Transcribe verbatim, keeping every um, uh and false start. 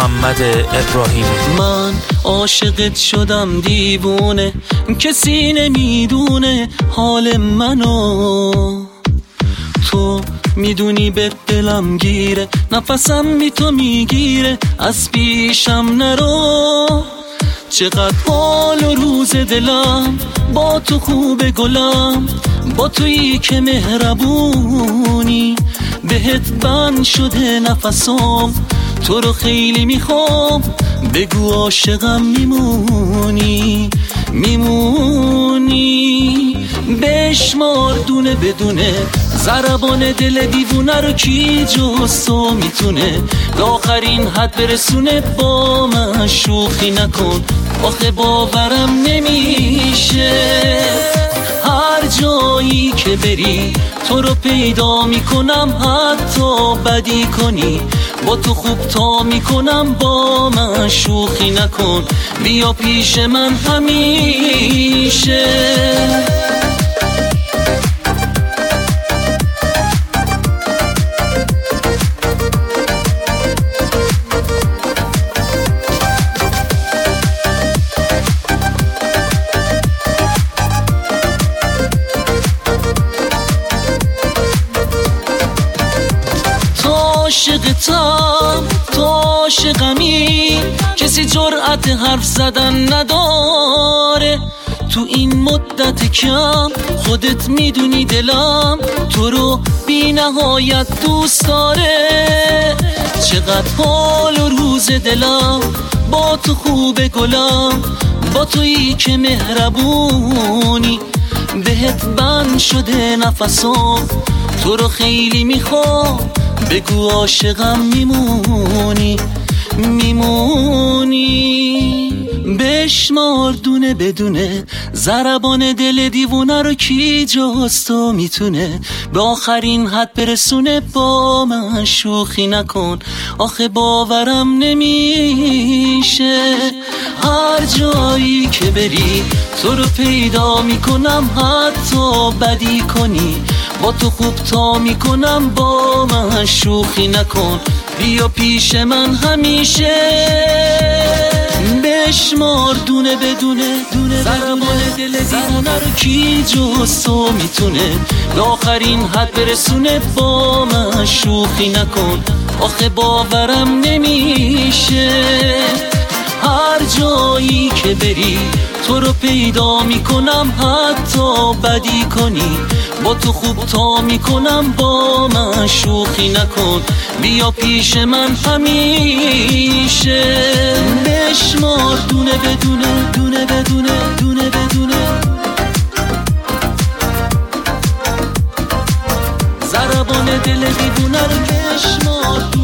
محمد ابراهیمی. من عاشقت شدم دیوونه، کسی نمیدونه حال منو. تو میدونی به دلم گیره، نفسم بی تو میگیره، از پیشم نرو. چقدر حال و روز دلم با تو خوبه گلم، با تویی که مهربونی. بهت بند شده نفسم، تو رو خیلی میخوام، بگو عاشقم میمونی میمونی. بشمار دونه بدونه ضربان دل دیوونه رو کی جز تو میتونه، به آخرین حد برسونه. با من شوخی نکن آخه باورم نمیشه. هر جایی که بری تو رو پیدا میکنم، حتی بدی کنی با تو خوب تا میکنم. با من شوخی نکن بیا پیش من همیشه. عاشقتم تو عاشقمی، کسی جرأت حرف زدن نداره. تو این مدت کم خودت میدونی دلم تو رو بی نهایت دوست داره. چقدر حال و روز دلم با تو خوبه گلم، با تویی که مهربونی. بهت بند شده نفسم، تو رو خیلی میخوام، بگو عاشقم میمونی میمونی. بشمار دونه بدونه ضربان دل دیوونه رو کی جز تو میتونه، به آخرین حد برسونه. با من شوخی نکن آخه باورم نمیشه. هر جایی که بری تو رو پیدا میکنم، حتی بدی کنی با تو خوب تا میکنم. با من شوخی نکن بیا پیش من همیشه. بشمار دونه بدونه ضربان دل دیوونه رو کی جز تو میتونه، به آخرین حد برسونه. با من شوخی نکن آخه باورم نمیشه. هر جایی که بری تو رو پیدا میکنم، حتی بدی کنی با تو خوب تا میکنم. با من شوخی نکن بیا پیش من همیشه. بشمار دونه بدونه دونه بدونه دونه بدونه ضربان دل دیوونه رو بشمار.